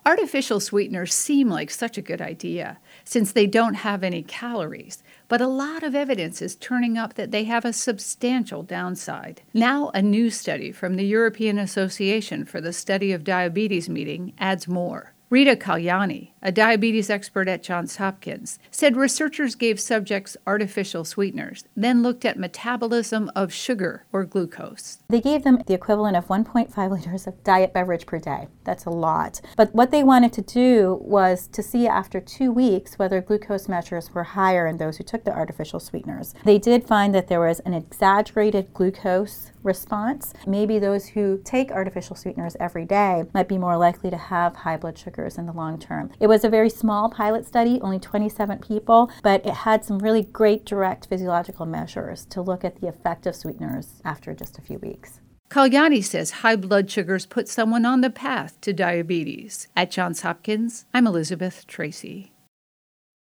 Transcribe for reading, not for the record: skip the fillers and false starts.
Artificial sweeteners seem like such a good idea, since they don't have any calories, but a lot of evidence is turning up that they have a substantial downside. Now, a new study from the European Association for the Study of Diabetes meeting adds more. Rita Kalyani, a diabetes expert at Johns Hopkins, said researchers gave subjects artificial sweeteners, then looked at metabolism of sugar or glucose. They gave them the equivalent of 1.5 liters of diet beverage per day. That's a lot. But what they wanted to do was to see after 2 weeks whether glucose measures were higher in those who took the artificial sweeteners. They did find that there was an exaggerated glucose response. Maybe those who take artificial sweeteners every day might be more likely to have high blood sugars in the long term. It was a very small pilot study, only 27 people, but it had some really great direct physiological measures to look at the effect of sweeteners after just a few weeks. Kalyani says high blood sugars put someone on the path to diabetes. At Johns Hopkins, I'm Elizabeth Tracy.